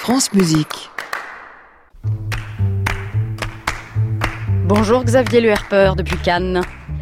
France Musique. Bonjour Xavier Le Herpeur depuis Cannes.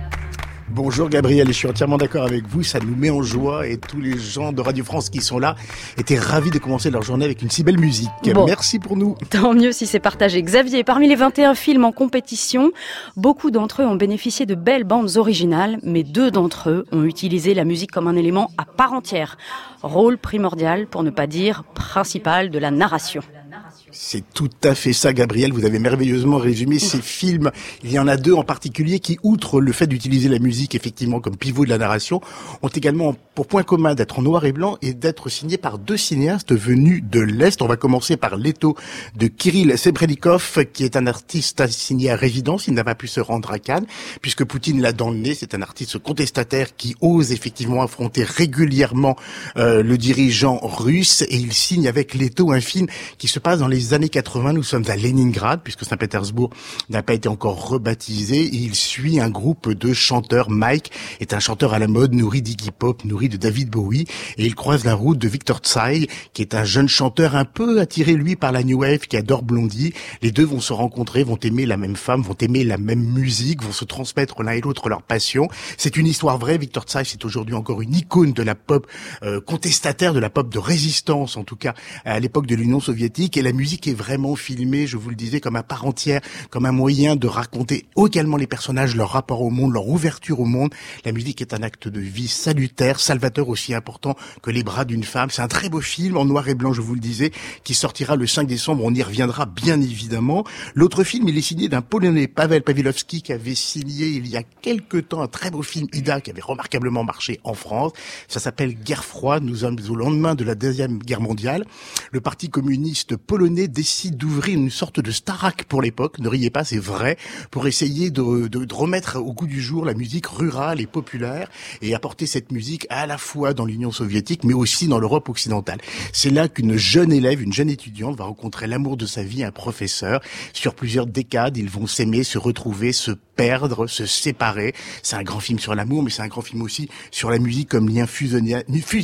Bonjour Gabriel, et je suis entièrement d'accord avec vous, ça nous met en joie et tous les gens de Radio France qui sont là étaient ravis de commencer leur journée avec une si belle musique. Bon, merci pour nous. Tant mieux si c'est partagé. Xavier, parmi les 21 films en compétition, beaucoup d'entre eux ont bénéficié de belles bandes originales, mais 2 d'entre eux ont utilisé la musique comme un élément à part entière. Rôle primordial, pour ne pas dire principal, de la narration. C'est tout à fait ça, Gabriel. Vous avez merveilleusement résumé ces films. Il y en a 2 en particulier qui, outre le fait d'utiliser la musique effectivement comme pivot de la narration, ont également pour point commun d'être en noir et blanc et d'être signés par 2 cinéastes venus de l'Est. On va commencer par Leto de Kirill Sebrednikov, qui est un artiste assigné à résidence. Il n'a pas pu se rendre à Cannes puisque Poutine l'a dans le nez. C'est un artiste contestataire qui ose effectivement affronter régulièrement le dirigeant russe, et il signe avec Leto un film qui se passe dans les années 80, nous sommes à Leningrad, puisque Saint-Pétersbourg n'a pas été encore rebaptisé, et il suit un groupe de chanteurs. Mike est un chanteur à la mode, nourri d'Iggy Pop, nourri de David Bowie, et il croise la route de Victor Tsai, qui est un jeune chanteur un peu attiré, lui, par la New Wave, qui adore Blondie. Les 2 vont se rencontrer, vont aimer la même femme, vont aimer la même musique, vont se transmettre l'un et l'autre leur passion. C'est une histoire vraie. Victor Tsai, c'est aujourd'hui encore une icône de la pop contestataire, de la pop de résistance, en tout cas, à l'époque de l'Union soviétique, et la musique est vraiment filmée, je vous le disais, comme à part entière, comme un moyen de raconter également les personnages, leur rapport au monde, leur ouverture au monde. La musique est un acte de vie salutaire, salvateur, aussi important que les bras d'une femme. C'est un très beau film en noir et blanc, je vous le disais, qui sortira le 5 décembre. On y reviendra bien évidemment. L'autre film, il est signé d'un Polonais, Paweł Pawlowski, qui avait signé il y a quelque temps un très beau film, Ida, qui avait remarquablement marché en France. Ça s'appelle Guerre froide. Nous sommes au lendemain de la Deuxième Guerre mondiale. Le Parti communiste polonais décide d'ouvrir une sorte de Starac pour l'époque, ne riez pas, c'est vrai, pour essayer de remettre au goût du jour la musique rurale et populaire, et apporter cette musique à la fois dans l'Union soviétique, mais aussi dans l'Europe occidentale. C'est là qu'une jeune élève, une jeune étudiante va rencontrer l'amour de sa vie, un professeur. Sur plusieurs décades, ils vont s'aimer, se retrouver, se perdre, se séparer. C'est un grand film sur l'amour, mais c'est un grand film aussi sur la musique comme lien fusionnel,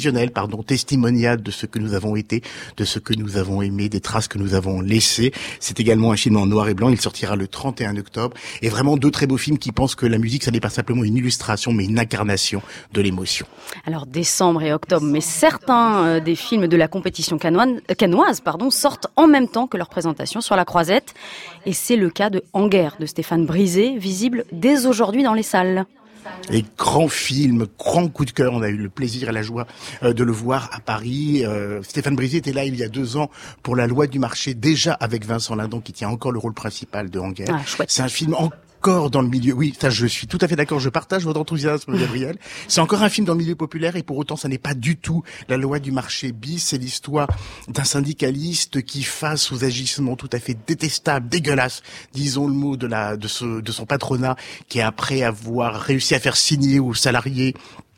testimonial de ce que nous avons été, de ce que nous avons aimé, des traces que nous avons laissées. C'est également un film en noir et blanc. Il sortira le 31 octobre. Et vraiment 2 très beaux films qui pensent que la musique, ça n'est pas simplement une illustration, mais une incarnation de l'émotion. Alors, décembre et octobre, mais certains des films de la compétition cannoise, sortent en même temps que leur présentation sur la Croisette. Et c'est le cas de En guerre de Stéphane Brisé, visible dès aujourd'hui dans les salles. Et grand film, grand coup de cœur, on a eu le plaisir et la joie de le voir à Paris. Stéphane Brisé était là il y a 2 ans pour La loi du marché, déjà avec Vincent Lindon qui tient encore le rôle principal de En guerre. C'est un film encore dans le milieu, oui, ça je suis tout à fait d'accord, je partage votre enthousiasme Gabriel. C'est encore un film dans le milieu populaire, et pour autant ça n'est pas du tout La loi du marché bis. C'est l'histoire d'un syndicaliste qui, face aux agissements tout à fait détestables, dégueulasses, disons le mot, de son patronat, qui après avoir réussi à faire signer aux salariés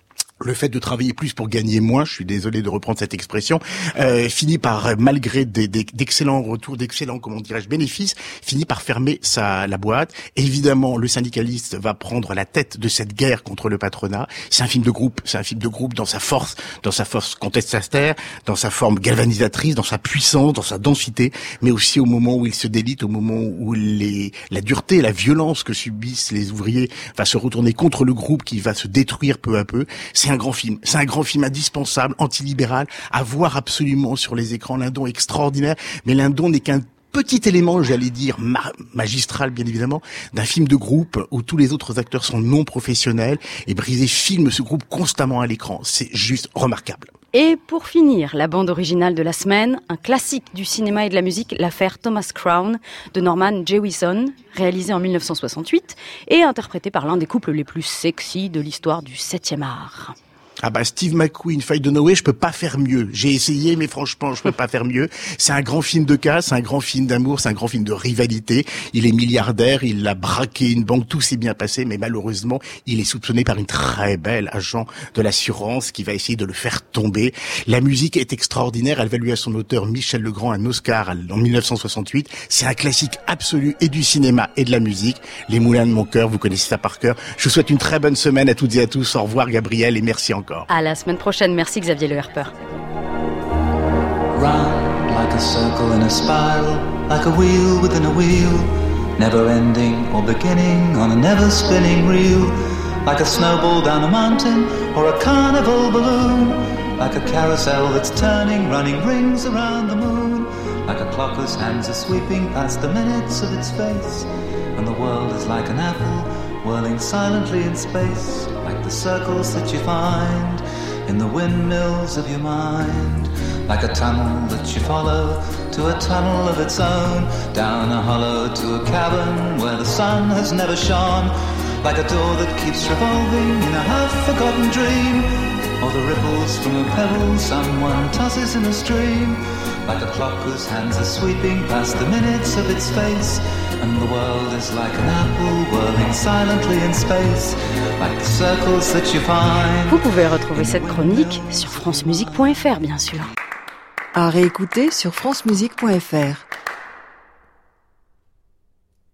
le fait de travailler plus pour gagner moins, je suis désolé de reprendre cette expression, finit par, malgré d'excellents retours, d'excellents, bénéfices, finit par fermer la boîte. Évidemment, le syndicaliste va prendre la tête de cette guerre contre le patronat. C'est un film de groupe dans sa force contestataire, dans sa forme galvanisatrice, dans sa puissance, dans sa densité, mais aussi au moment où il se délite, au moment où la dureté, la violence que subissent les ouvriers va se retourner contre le groupe qui va se détruire peu à peu. C'est un grand film indispensable, antilibéral, à voir absolument sur les écrans. Lindon extraordinaire, mais Lindon n'est qu'un petit élément, j'allais dire, magistral bien évidemment, d'un film de groupe où tous les autres acteurs sont non professionnels, et Brisé filme ce groupe constamment à l'écran. C'est juste remarquable. Et pour finir, la bande originale de la semaine, un classique du cinéma et de la musique, l'affaire Thomas Crown de Norman Jewison, réalisé en 1968 et interprété par l'un des couples les plus sexy de l'histoire du 7e art. Ah bah Steve McQueen, Faye Dunaway, je peux pas faire mieux. J'ai essayé, mais franchement, je peux pas faire mieux. C'est un grand film de casse, c'est un grand film d'amour, c'est un grand film de rivalité. Il est milliardaire, il a braqué une banque, tout s'est bien passé, mais malheureusement, il est soupçonné par une très belle agent de l'assurance qui va essayer de le faire tomber. La musique est extraordinaire, elle va lui à son auteur Michel Legrand un Oscar en 1968. C'est un classique absolu et du cinéma et de la musique. Les Moulins de mon cœur, vous connaissez ça par cœur. Je vous souhaite une très bonne semaine à toutes et à tous. Au revoir Gabriel et merci encore. À la semaine prochaine. Merci Xavier Le Herpeur. Run like like a circle in a spiral, like a wheel within a wheel, never ending or beginning on a never spinning reel, like a snowball down a mountain or a carnival balloon, like a carousel that's turning, running rings around the moon, like a clock whose hands are sweeping past the minutes of its face, and the world is like an apple whirling silently in space, like the circles that you find in the windmills of your mind, like a tunnel that you follow to a tunnel of its own, down a hollow to a cavern where the sun has never shone, like a door that keeps revolving in a half-forgotten dream, or the ripples from a pebble someone tosses in a stream, like a clock whose hands are sweeping past the minutes of its face, and the world is like an apple whirling silently in space, like the circles that you find. Vous pouvez retrouver cette chronique sur francemusique.fr, bien sûr. À réécouter sur francemusique.fr.